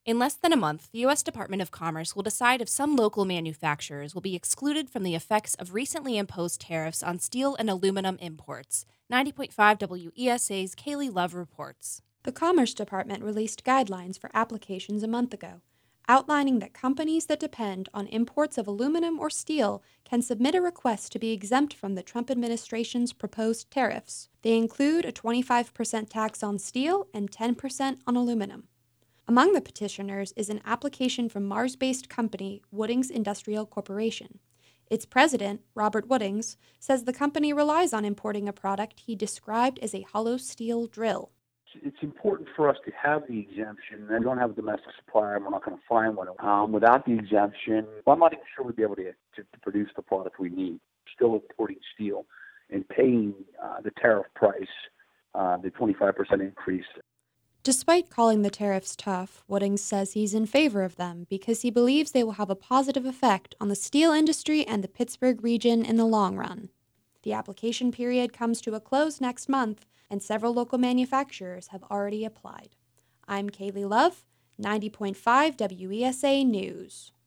In less than a month, the U.S. Department of Commerce will decide if some local manufacturers will be excluded from the effects of recently imposed tariffs on steel and aluminum imports. 90.5 WESA's Kaylee Love reports. The Commerce Department released guidelines for applications a month ago, outlining that companies that depend on imports of aluminum or steel can submit a request to be exempt from the Trump administration's proposed tariffs. They include a 25% tax on steel and 10% on aluminum. Among the petitioners is an application from Mars-based company Woodings Industrial Corporation. Its president, Robert Woodings, says the company relies on importing a product he described as a hollow steel drill. It's important for us to have the exemption. We don't have a domestic supplier, and we're not going to find one. Without the exemption, I'm not even sure we'd be able to produce the product we need. Still importing steel and paying the tariff price, the 25% increase. Despite calling the tariffs tough, Woodings says he's in favor of them because he believes they will have a positive effect on the steel industry and the Pittsburgh region in the long run. The application period comes to a close next month, and several local manufacturers have already applied. I'm Kaylee Love, 90.5 WESA News.